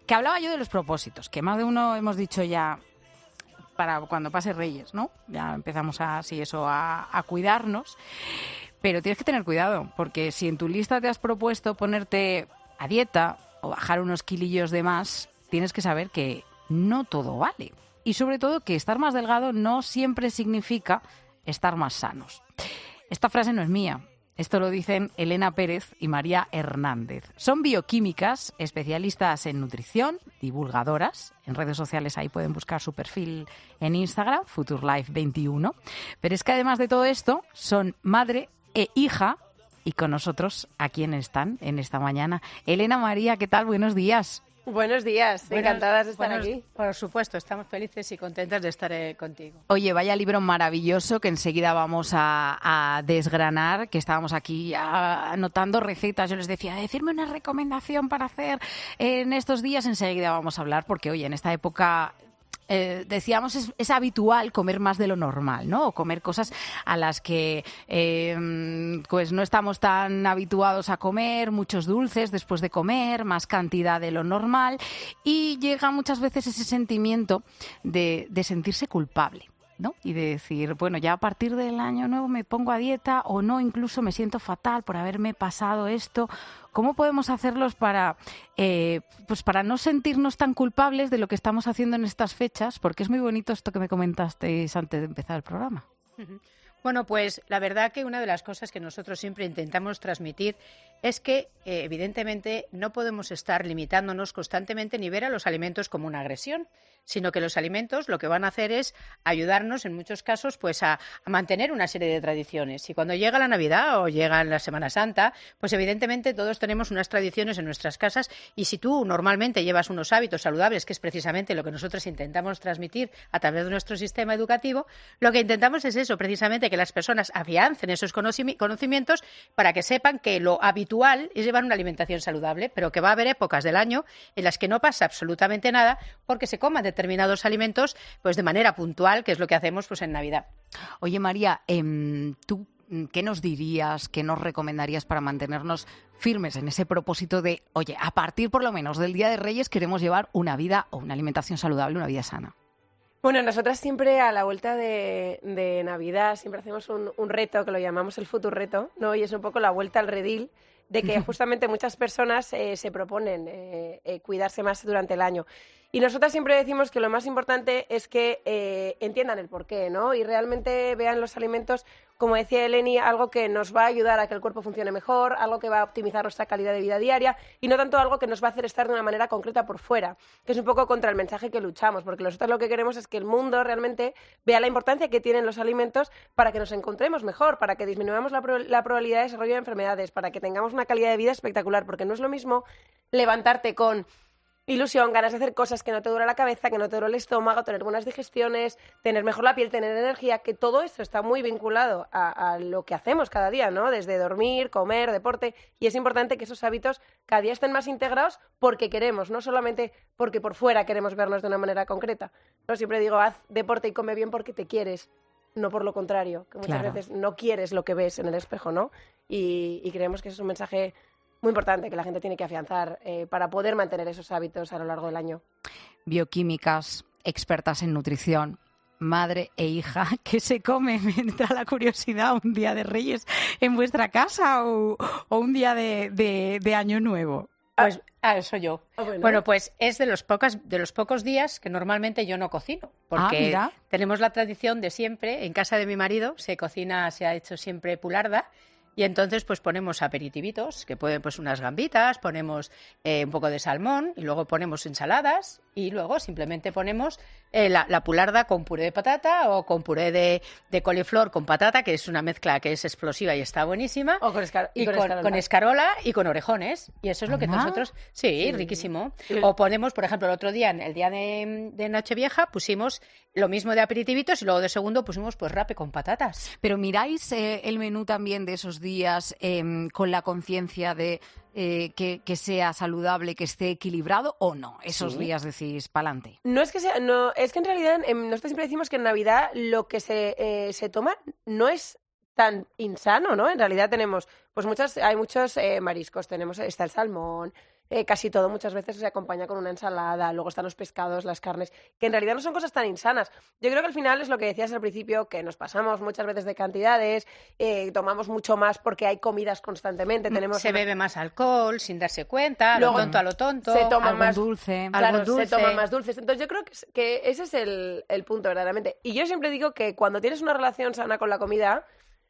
que hablaba yo de los propósitos, que más de uno hemos dicho ya para cuando pase Reyes, ¿no? Ya empezamos a cuidarnos, pero tienes que tener cuidado, porque si en tu lista te has propuesto ponerte a dieta o bajar unos kilillos de más, tienes que saber que no todo vale. Y sobre todo que estar más delgado no siempre significa estar más sanos. Esta frase no es mía. Esto lo dicen Elena Pérez y María Hernández. Son bioquímicas, especialistas en nutrición, divulgadoras. En redes sociales ahí pueden buscar su perfil en Instagram, FutureLife21. Pero es que además de todo esto, son madre e hija. Y con nosotros, ¿a quién están en esta mañana? Elena, María, ¿qué tal? Buenos días. Buenos días, encantadas de estar aquí. Por supuesto, estamos felices y contentas de estar contigo. Oye, vaya libro maravilloso que enseguida vamos a desgranar, que estábamos aquí anotando recetas. Yo les decía, decirme una recomendación para hacer en estos días. Enseguida vamos a hablar porque, oye, en esta época... decíamos, es habitual comer más de lo normal, ¿no? O comer cosas a las que pues no estamos tan habituados a comer, muchos dulces después de comer, más cantidad de lo normal, y llega muchas veces ese sentimiento de sentirse culpable, ¿no? Y de decir, bueno, ya a partir del año nuevo me pongo a dieta o no, incluso me siento fatal por haberme pasado esto. ¿Cómo podemos hacerlos para no sentirnos tan culpables de lo que estamos haciendo en estas fechas? Porque es muy bonito esto que me comentasteis antes de empezar el programa. Bueno, pues la verdad que una de las cosas que nosotros siempre intentamos transmitir es que, evidentemente, no podemos estar limitándonos constantemente ni ver a los alimentos como una agresión, sino que los alimentos lo que van a hacer es ayudarnos, en muchos casos, pues a mantener una serie de tradiciones. Y cuando llega la Navidad o llega la Semana Santa, pues evidentemente todos tenemos unas tradiciones en nuestras casas, y si tú normalmente llevas unos hábitos saludables, que es precisamente lo que nosotros intentamos transmitir a través de nuestro sistema educativo, lo que intentamos es eso, precisamente que las personas afiancen esos conocimientos para que sepan que lo habitual es llevar una alimentación saludable, pero que va a haber épocas del año en las que no pasa absolutamente nada porque se coman determinados alimentos pues de manera puntual, que es lo que hacemos pues en Navidad. Oye, María, ¿tú qué nos dirías, qué nos recomendarías para mantenernos firmes en ese propósito de, oye, a partir por lo menos del Día de Reyes queremos llevar una vida o una alimentación saludable, una vida sana? Bueno, nosotras siempre a la vuelta de Navidad siempre hacemos un reto que lo llamamos el Futurreto, ¿no? Y es un poco la vuelta al redil de que justamente muchas personas se proponen cuidarse más durante el año. Y nosotras siempre decimos que lo más importante es que entiendan el porqué, ¿no? Y realmente vean los alimentos, como decía Eleni, algo que nos va a ayudar a que el cuerpo funcione mejor, algo que va a optimizar nuestra calidad de vida diaria y no tanto algo que nos va a hacer estar de una manera concreta por fuera, que es un poco contra el mensaje que luchamos, porque nosotros lo que queremos es que el mundo realmente vea la importancia que tienen los alimentos para que nos encontremos mejor, para que disminuyamos la probabilidad de desarrollo de enfermedades, para que tengamos una calidad de vida espectacular, porque no es lo mismo levantarte con ilusión, ganas de hacer cosas, que no te dura la cabeza, que no te dura el estómago, tener buenas digestiones, tener mejor la piel, tener energía, que todo eso está muy vinculado a lo que hacemos cada día, ¿no? Desde dormir, comer, deporte, y es importante que esos hábitos cada día estén más integrados porque queremos, no solamente porque por fuera queremos vernos de una manera concreta. Yo siempre digo, haz deporte y come bien porque te quieres, no por lo contrario, que muchas veces no quieres lo que ves en el espejo, ¿no? Y creemos que eso es un mensaje muy importante que la gente tiene que afianzar para poder mantener esos hábitos a lo largo del año. Bioquímicas, expertas en nutrición, madre e hija, ¿qué se come? Me entra la curiosidad, un día de Reyes en vuestra casa o un día de Año Nuevo. Pues eso yo. Bueno, pues es de los pocos días que normalmente yo no cocino, porque tenemos la tradición de siempre, en casa de mi marido se ha hecho siempre pularda. Y entonces pues ponemos aperitivitos, que pueden pues unas gambitas, ponemos un poco de salmón y luego ponemos ensaladas y luego simplemente ponemos la pularda con puré de patata o con puré de coliflor con patata, que es una mezcla que es explosiva y está buenísima. O con con escarola y con orejones. Y eso es lo que nosotros... Sí, riquísimo. O ponemos, por ejemplo, el otro día, el día de Nochevieja, pusimos lo mismo de aperitivitos y luego de segundo pusimos pues rape con patatas. Pero miráis el menú también de esos días con la conciencia de que sea saludable, que esté equilibrado o no. Esos días decís pa'lante. No es que sea, no, es que en realidad nosotros siempre decimos que en Navidad lo que se toma no es tan insano, ¿no? En realidad tenemos, pues hay muchos mariscos, está el salmón, casi todo muchas veces se acompaña con una ensalada, luego están los pescados, las carnes, que en realidad no son cosas tan insanas. Yo creo que al final es lo que decías al principio, que nos pasamos muchas veces de cantidades, tomamos mucho más porque hay comidas constantemente. Se bebe más alcohol sin darse cuenta, luego, a lo tonto. Se toma algo más dulce. Claro, se toma más dulces. Entonces yo creo que ese es el punto verdaderamente. Y yo siempre digo que cuando tienes una relación sana con la comida,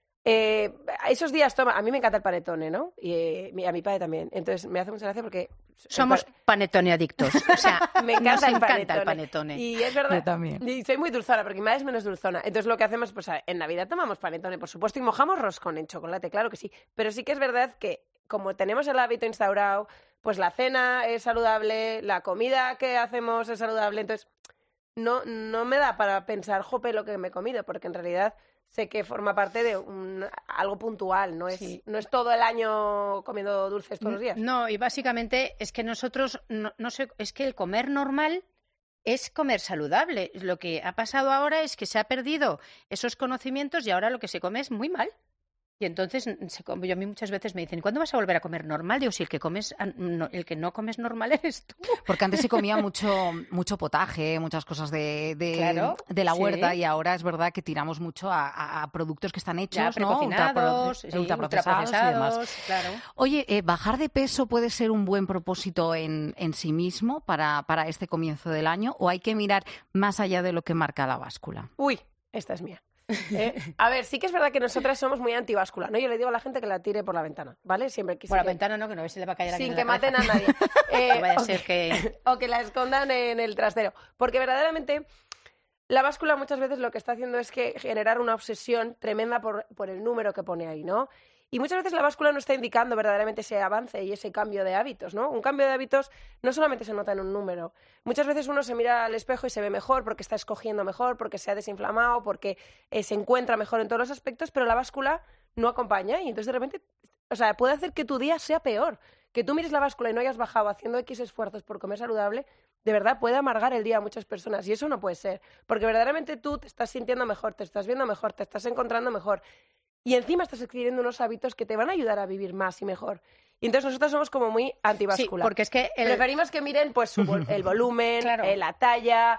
esos días a mí me encanta el panetone, ¿no? Y a mi padre también. Entonces me hace mucha gracia porque somos panetone adictos. O sea, me encanta el panetone. Y es verdad. Yo también. Y soy muy dulzona, porque mi madre es menos dulzona. Entonces lo que hacemos, pues en Navidad tomamos panetone, por supuesto, y mojamos roscón en chocolate, claro que sí. Pero sí que es verdad que como tenemos el hábito instaurado, pues la cena es saludable, la comida que hacemos es saludable, entonces no me da para pensar, jope, lo que me he comido, porque en realidad sé que forma parte de algo puntual, no es todo el año comiendo dulces todos los días. No, y básicamente es que nosotros, no sé, es que el comer normal es comer saludable. Lo que ha pasado ahora es que se ha perdido esos conocimientos y ahora lo que se come es muy mal. Y entonces, a mí muchas veces me dicen, ¿cuándo vas a volver a comer normal? Digo, si el que no comes normal eres tú. Porque antes se comía mucho potaje, muchas cosas de la huerta, y ahora es verdad que tiramos mucho a productos que están hechos, ¿no? Ultraprocesados y demás. Claro. Oye, ¿bajar de peso puede ser un buen propósito en sí mismo para este comienzo del año? ¿O hay que mirar más allá de lo que marca la báscula? Uy, esta es mía. A ver, sí que es verdad que nosotras somos muy antibáscula, ¿no? Yo le digo a la gente que la tire por la ventana, ¿vale? Siempre por la ventana no, que no, a ver si le va a caer aquí sin en que la maten cabeza. a nadie. Vaya a ser que... O que la escondan en el trastero. Porque verdaderamente la báscula muchas veces lo que está haciendo es que generar una obsesión tremenda por el número que pone ahí, ¿no? Y muchas veces la báscula no está indicando verdaderamente ese avance y ese cambio de hábitos, ¿no? Un cambio de hábitos no solamente se nota en un número. Muchas veces uno se mira al espejo y se ve mejor porque está escogiendo mejor, porque se ha desinflamado, porque se encuentra mejor en todos los aspectos, pero la báscula no acompaña y entonces de repente, o sea, puede hacer que tu día sea peor. Que tú mires la báscula y no hayas bajado haciendo X esfuerzos por comer saludable, de verdad puede amargar el día a muchas personas y eso no puede ser. Porque verdaderamente tú te estás sintiendo mejor, te estás viendo mejor, te estás encontrando mejor. Y encima estás adquiriendo unos hábitos que te van a ayudar a vivir más y mejor. Y entonces nosotros somos como muy antibáscula. Sí, porque es que... Preferimos que miren pues el volumen, claro, la talla,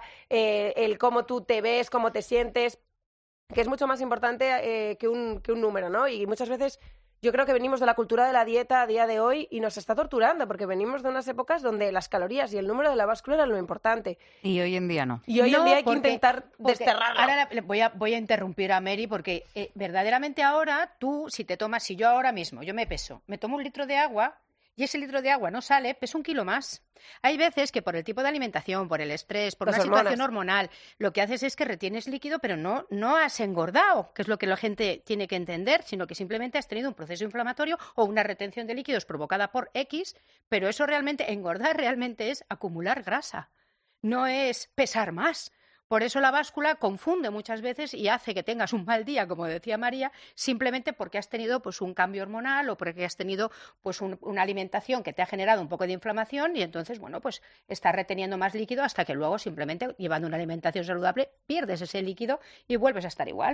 el cómo tú te ves, cómo te sientes, que es mucho más importante que un número, ¿no? Y muchas veces yo creo que venimos de la cultura de la dieta a día de hoy y nos está torturando, porque venimos de unas épocas donde las calorías y el número de la báscula eran lo importante. Y hoy en día no. Y hoy en día hay que intentar desterrarlo. Ahora voy a interrumpir a Mary porque verdaderamente ahora si yo ahora mismo, yo me peso, me tomo 1 litro de agua y ese litro de agua no sale, peso 1 kilo más. Hay veces que por el tipo de alimentación, por el estrés, por una situación hormonal, lo que haces es que retienes líquido, pero no has engordado, que es lo que la gente tiene que entender, sino que simplemente has tenido un proceso inflamatorio o una retención de líquidos provocada por X, pero eso realmente, engordar realmente es acumular grasa, no es pesar más. Por eso la báscula confunde muchas veces y hace que tengas un mal día, como decía María, simplemente porque has tenido pues un cambio hormonal o porque has tenido pues una alimentación que te ha generado un poco de inflamación y entonces, bueno, pues estás reteniendo más líquido hasta que luego simplemente llevando una alimentación saludable pierdes ese líquido y vuelves a estar igual.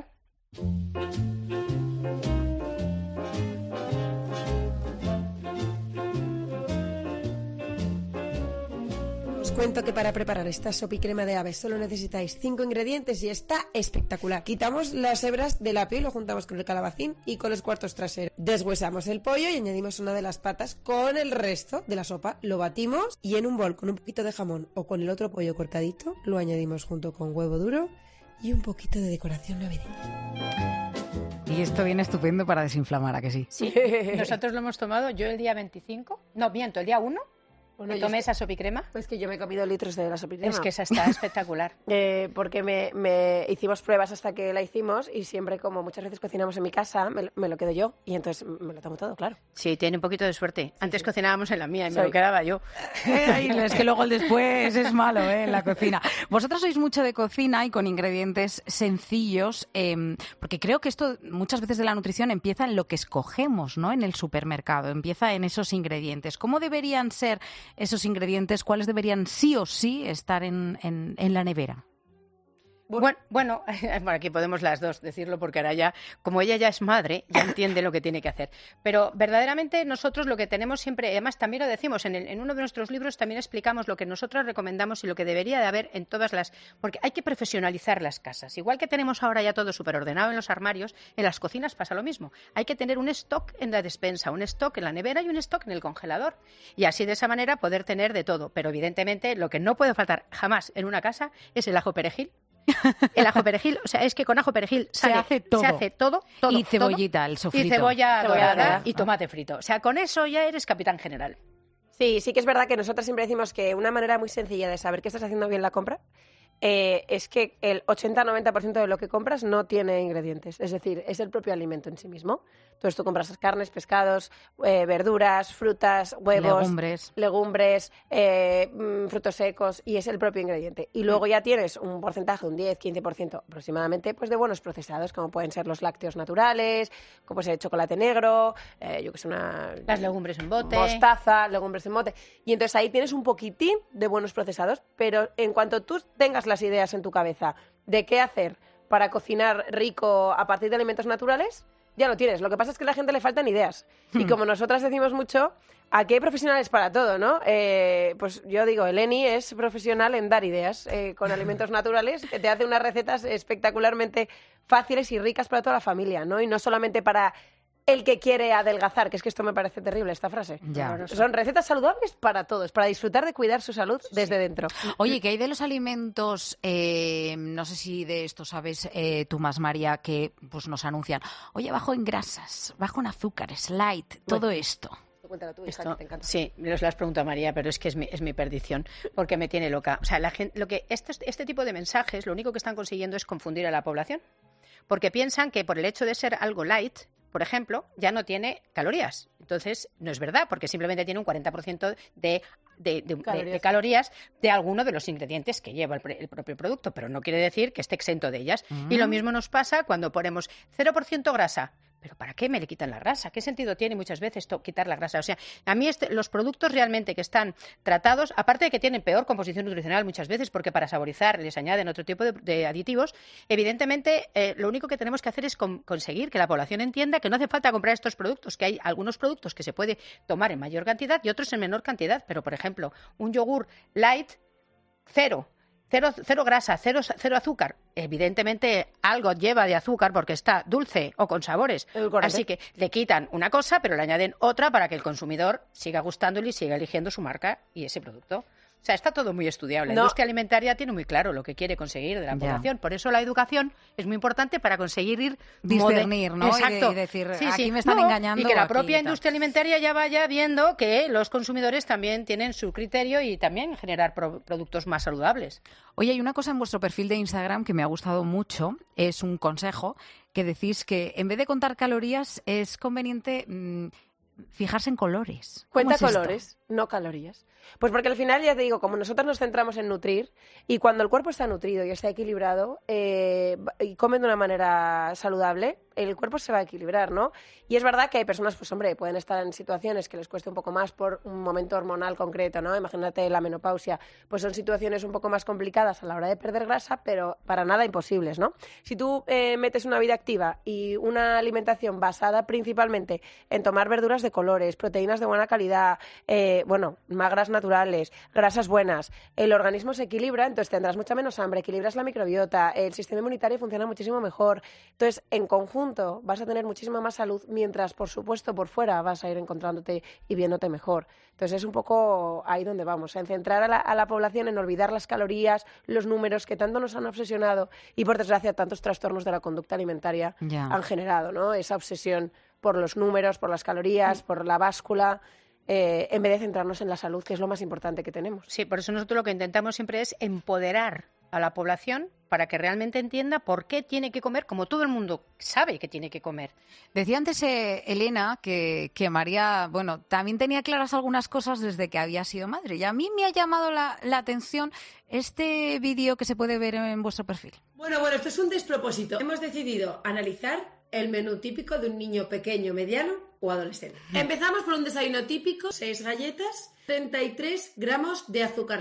Os cuento que para preparar esta sopicrema de aves solo necesitáis 5 ingredientes y está espectacular. Quitamos las hebras del apio y lo juntamos con el calabacín y con los cuartos traseros. Deshuesamos el pollo y añadimos una de las patas con el resto de la sopa. Lo batimos y en un bol con un poquito de jamón o con el otro pollo cortadito lo añadimos junto con huevo duro y un poquito de decoración navideña. Y esto viene estupendo para desinflamar, ¿a que sí? Sí, nosotros lo hemos tomado yo el día 25, no, miento, el día 1. Bueno, ¿me tomé esa sopicrema? Pues que yo me he comido litros de la sopicrema. Es que esa está espectacular. Porque me hicimos pruebas hasta que la hicimos y siempre, como muchas veces cocinamos en mi casa, me lo quedo yo y entonces me lo tomo todo, claro. Sí, tiene un poquito de suerte. Antes cocinábamos en la mía y me lo quedaba yo. Es que luego el después es malo, en la cocina. Vosotros sois mucho de cocina y con ingredientes sencillos, porque creo que esto muchas veces de la nutrición empieza en lo que escogemos, ¿no? En el supermercado, empieza en esos ingredientes. ¿Cómo deberían ser esos ingredientes? ¿Cuáles deberían sí o sí estar en la nevera? Bueno, aquí podemos las dos decirlo porque ahora ya, como ella ya es madre, ya entiende lo que tiene que hacer. Pero verdaderamente nosotros lo que tenemos siempre, además también lo decimos, en uno de nuestros libros también explicamos lo que nosotros recomendamos y lo que debería de haber en todas las... Porque hay que profesionalizar las casas. Igual que tenemos ahora ya todo superordenado en los armarios, en las cocinas pasa lo mismo. Hay que tener un stock en la despensa, un stock en la nevera y un stock en el congelador. Y así de esa manera poder tener de todo. Pero evidentemente lo que no puede faltar jamás en una casa es el ajo perejil. El ajo perejil, o sea, es que con ajo perejil se hace todo. Y cebollita, el sofrito. Y cebolla dorada y tomate frito. O sea, con eso ya eres capitán general. Sí, sí que es verdad que nosotros siempre decimos que una manera muy sencilla de saber que estás haciendo bien la compra es que el 80-90% de lo que compras no tiene ingredientes. Es decir, es el propio alimento en sí mismo. Entonces tú compras carnes, pescados, verduras, frutas, huevos, legumbres, frutos secos, y es el propio ingrediente. Y luego ya tienes un porcentaje, un 10-15% aproximadamente, pues de buenos procesados, como pueden ser los lácteos naturales, como puede ser el chocolate negro, las legumbres en bote, mostaza, legumbres en bote. Y entonces ahí tienes un poquitín de buenos procesados, pero en cuanto tú tengas las ideas en tu cabeza de qué hacer para cocinar rico a partir de alimentos naturales, ya lo tienes. Lo que pasa es que a la gente le faltan ideas. Y como nosotras decimos mucho, aquí hay profesionales para todo, ¿no? Pues yo digo, Eleni es profesional en dar ideas con alimentos naturales, que te hace unas recetas espectacularmente fáciles y ricas para toda la familia, ¿no? Y no solamente para el que quiere adelgazar, que es que esto me parece terrible, esta frase. Ya. Son recetas saludables para todos, para disfrutar de cuidar su salud desde dentro. Oye, ¿qué hay de los alimentos? No sé si de esto sabes tú más, María, que pues nos anuncian, oye, bajo en grasas, bajo en azúcares, light, todo esto. Cuéntalo tú, hija, que te encanta. Sí, me lo has preguntado a María, pero es que es mi perdición, porque me tiene loca. O sea, la gente, este tipo de mensajes, lo único que están consiguiendo es confundir a la población, porque piensan que por el hecho de ser algo light, por ejemplo, ya no tiene calorías. Entonces, no es verdad, porque simplemente tiene un 40% de calorías de alguno de los ingredientes que lleva el propio producto, pero no quiere decir que esté exento de ellas. Y lo mismo nos pasa cuando ponemos 0% grasa. ¿Pero para qué me le quitan la grasa? ¿Qué sentido tiene muchas veces quitar la grasa? O sea, a mí los productos realmente que están tratados, aparte de que tienen peor composición nutricional muchas veces, porque para saborizar les añaden otro tipo de aditivos, evidentemente lo único que tenemos que hacer es conseguir que la población entienda que no hace falta comprar estos productos, que hay algunos productos que se puede tomar en mayor cantidad y otros en menor cantidad. Pero, por ejemplo, un yogur light, cero grasa, cero azúcar. Evidentemente algo lleva de azúcar porque está dulce o con sabores. Así que le quitan una cosa, pero le añaden otra para que el consumidor siga gustándole y siga eligiendo su marca y ese producto. O sea, está todo muy estudiable. La industria alimentaria tiene muy claro lo que quiere conseguir de la población. Por eso la educación es muy importante para conseguir discernir, ¿no? Exacto. Y decir, aquí me están engañando. Y que la propia industria alimentaria ya vaya viendo que los consumidores también tienen su criterio y también generar productos más saludables. Oye, hay una cosa en vuestro perfil de Instagram que me ha gustado mucho. Es un consejo que decís que en vez de contar calorías es conveniente fijarse en colores. Cuenta colores, no calorías. Pues porque al final, ya te digo, como nosotros nos centramos en nutrir, y cuando el cuerpo está nutrido y está equilibrado y come de una manera saludable, el cuerpo se va a equilibrar, ¿no? Y es verdad que hay personas, pues hombre, pueden estar en situaciones que les cueste un poco más por un momento hormonal concreto, ¿no? Imagínate la menopausia, pues son situaciones un poco más complicadas a la hora de perder grasa, pero para nada imposibles, ¿no? Si tú metes una vida activa y una alimentación basada principalmente en tomar verduras de colores, proteínas de buena calidad, magras naturales, grasas buenas, el organismo se equilibra, entonces tendrás mucha menos hambre, equilibras la microbiota, el sistema inmunitario funciona muchísimo mejor. Entonces, en conjunto vas a tener muchísima más salud, mientras, por supuesto, por fuera vas a ir encontrándote y viéndote mejor. Entonces, es un poco ahí donde vamos, en centrar a la población en olvidar las calorías, los números que tanto nos han obsesionado y, por desgracia, tantos trastornos de la conducta alimentaria han generado, ¿no? Esa obsesión por los números, por las calorías, por la báscula, en vez de centrarnos en la salud, que es lo más importante que tenemos. Sí, por eso nosotros lo que intentamos siempre es empoderar a la población para que realmente entienda por qué tiene que comer como todo el mundo sabe que tiene que comer. Decía antes Elena que María, bueno, también tenía claras algunas cosas desde que había sido madre. Y a mí me ha llamado la atención este vídeo que se puede ver en vuestro perfil. Bueno, esto es un despropósito. Hemos decidido analizar el menú típico de un niño pequeño, mediano o adolescente. Empezamos por un desayuno típico, 6 galletas, 33 gramos de azúcar libre.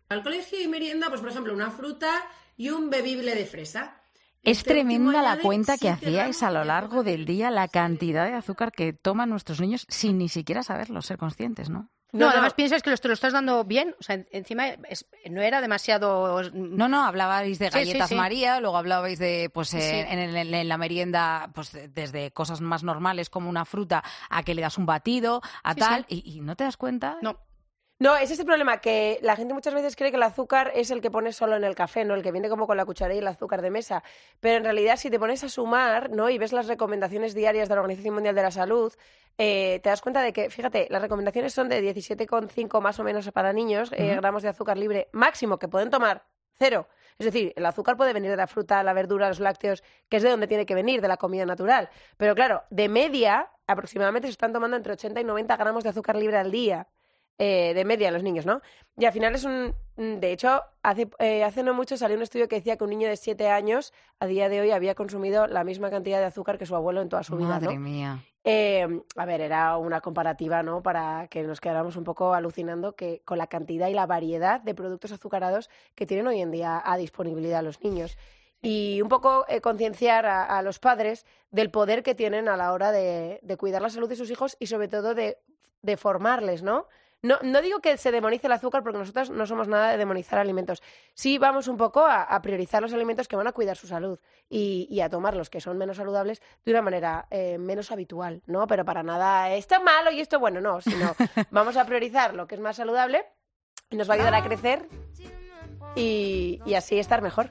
al colegio y merienda, pues por ejemplo, una fruta y un bebible de fresa. Es tremenda la cuenta que 7 hacíais a lo gramos de largo azúcar. del día, la cantidad de azúcar que toman nuestros niños sin ni siquiera saberlo, ser conscientes, ¿no? No, además piensas que te lo estás dando bien, o sea, encima no era demasiado... No, hablabais de Sí, galletas sí. María, luego hablabais de, pues, Sí. en la merienda, pues, desde cosas más normales como una fruta a que le das un batido, a Sí, tal, sí. y no te das cuenta. No. No, ese es el problema, que la gente muchas veces cree que el azúcar es el que pones solo en el café, ¿no? El que viene como con la cucharilla y el azúcar de mesa. Pero en realidad, si te pones a sumar, ¿no? Y ves las recomendaciones diarias de la Organización Mundial de la Salud, te das cuenta de que, fíjate, las recomendaciones son de 17,5 más o menos para niños, gramos de azúcar libre máximo, que pueden tomar 0. Es decir, el azúcar puede venir de la fruta, la verdura, los lácteos, que es de donde tiene que venir, de la comida natural. Pero claro, de media, aproximadamente se están tomando entre 80 y 90 gramos de azúcar libre al día. De media los niños, ¿no? Y al final es un... De hecho, hace no mucho salió un estudio que decía que un niño de 7 años a día de hoy había consumido la misma cantidad de azúcar que su abuelo en toda su vida, Madre ¿no? mía. A ver, era una comparativa, ¿no? Para que nos quedáramos un poco alucinando que con la cantidad y la variedad de productos azucarados que tienen hoy en día a disponibilidad los niños. Y un poco concienciar a los padres del poder que tienen a la hora de cuidar la salud de sus hijos y sobre todo de formarles, ¿no? No digo que se demonice el azúcar porque nosotros no somos nada de demonizar alimentos. Sí vamos un poco a priorizar los alimentos que van a cuidar su salud y a tomar los que son menos saludables de una manera menos habitual, ¿no? Pero para nada esto es malo y esto bueno, no, sino vamos a priorizar lo que es más saludable y nos va a ayudar a crecer y así estar mejor.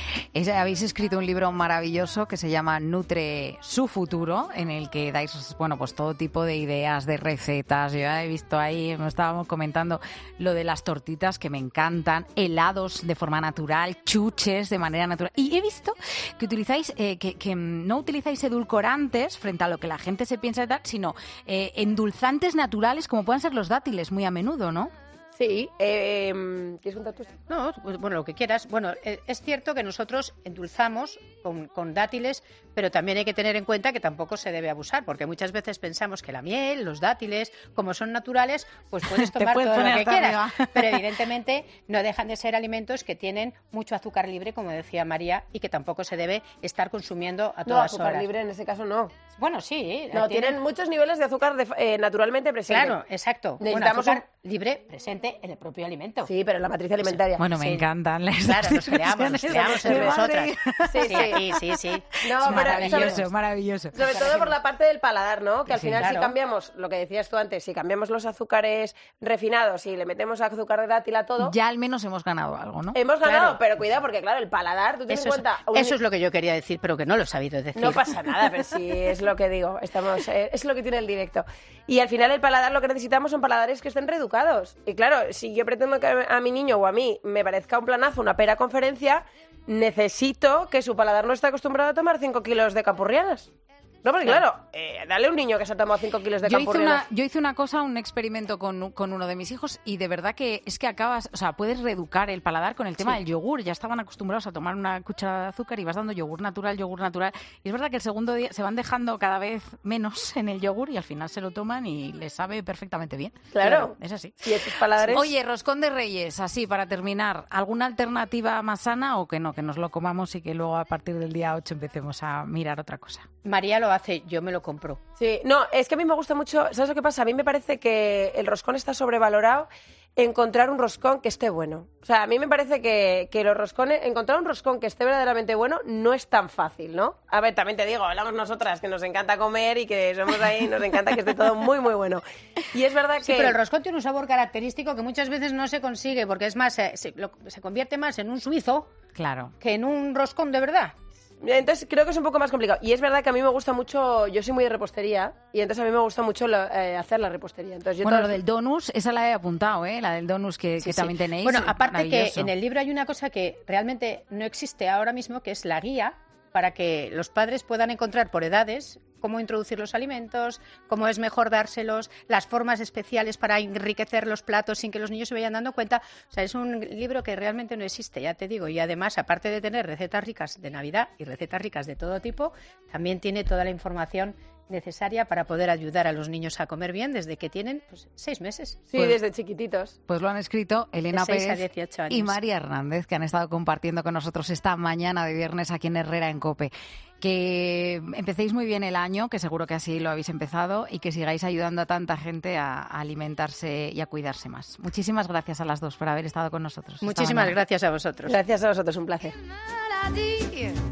Habéis escrito un libro maravilloso que se llama Nutre su futuro, en el que dais, bueno, pues todo tipo de ideas, de recetas. Yo ya he visto ahí, estábamos comentando lo de las tortitas que me encantan, helados de forma natural, chuches de manera natural. Y he visto que utilizáis, que no utilizáis edulcorantes frente a lo que la gente se piensa de tal, sino endulzantes naturales como pueden ser los dátiles muy a menudo, ¿no? Sí, ¿quieres contar tú? No, pues, bueno, lo que quieras. Bueno, es cierto que nosotros endulzamos con dátiles, pero también hay que tener en cuenta que tampoco se debe abusar, porque muchas veces pensamos que la miel, los dátiles, como son naturales, pues puedes tomar puedes todo lo poner que hasta quieras. arriba. Pero evidentemente no dejan de ser alimentos que tienen mucho azúcar libre, como decía María, y que tampoco se debe estar consumiendo a No, todas azúcar horas. libre en ese caso no. Bueno, sí. No, tienen muchos niveles de azúcar naturalmente presente. Claro, exacto. Necesitamos bueno, azúcar libre presente en el propio alimento. Sí, pero en la matriz alimentaria. Bueno, me Sí. encantan las Claro, nos creamos entre nosotras. Sí. Sí. No, Es pero maravilloso, maravilloso. sobre todo por la parte del paladar, ¿no? Que al Sí, final si claro. cambiamos, lo que decías tú antes, si cambiamos los azúcares refinados y le metemos azúcar de dátil a todo, Ya al menos hemos ganado algo, ¿no? hemos ganado, Claro. pero cuidado, porque claro, el paladar, tú ten en cuenta... Eso es lo que yo quería decir, pero que no lo he sabido decir. No pasa nada, pero sí es lo que digo. Es lo que tiene el directo. Y al final el paladar lo que necesitamos son paladares que estén reeducados. Y claro, si yo pretendo que a mi niño o a mí me parezca un planazo una pera conferencia, necesito que su paladar no esté acostumbrado a tomar 5 kilos de campurrianas. No, porque claro, dale a un niño que se ha tomado 5 kilos de campurrianas. Yo hice una cosa, un experimento con uno de mis hijos y de verdad que es que acabas, o sea, puedes reeducar el paladar con el tema del yogur. Ya estaban acostumbrados a tomar una cucharada de azúcar y vas dando yogur natural. Y es verdad que el segundo día se van dejando cada vez menos en el yogur y al final se lo toman y les sabe perfectamente bien. Claro. Es así. Y estos paladares... Oye, roscón de Reyes, así para terminar, ¿alguna alternativa más sana o que no? Que nos lo comamos y que luego a partir del día 8 empecemos a mirar otra cosa. María lo hace, yo me lo compro. Sí, no, es que a mí me gusta mucho, ¿sabes lo que pasa? A mí me parece que el roscón está sobrevalorado, encontrar un roscón que esté bueno. O sea, a mí me parece que los roscones, encontrar un roscón que esté verdaderamente bueno no es tan fácil, ¿no? A ver, también te digo, hablamos nosotras que nos encanta comer y que somos ahí, nos encanta que esté todo muy, muy bueno. Y es verdad que... Sí, pero el roscón tiene un sabor característico que muchas veces no se consigue, porque es más, se convierte más en un suizo Claro. que en un roscón de verdad. Entonces creo que es un poco más complicado. Y es verdad que a mí me gusta mucho, yo soy muy de repostería, y entonces a mí me gusta mucho hacer la repostería. Entonces, yo Bueno, todas- lo del donus, esa la he apuntado, ¿eh? La del donus que Sí, también sí. tenéis. Bueno, aparte que maravilloso. en el libro hay una cosa que realmente no existe ahora mismo, que es la guía para que los padres puedan encontrar por edades cómo introducir los alimentos, cómo es mejor dárselos, las formas especiales para enriquecer los platos sin que los niños se vayan dando cuenta. O sea, es un libro que realmente no existe, ya te digo. Y además, aparte de tener recetas ricas de Navidad y recetas ricas de todo tipo, también tiene toda la información necesaria para poder ayudar a los niños a comer bien desde que tienen 6 meses. Sí, desde chiquititos. Pues lo han escrito Elena De 6 a Pérez 18 años. y María Hernández, que han estado compartiendo con nosotros esta mañana de viernes aquí en Herrera en COPE. Que empecéis muy bien el año, que seguro que así lo habéis empezado, y que sigáis ayudando a tanta gente a alimentarse y a cuidarse más. Muchísimas gracias a las dos por haber estado con nosotros. Muchísimas gracias a vosotros. Gracias a vosotros, un placer.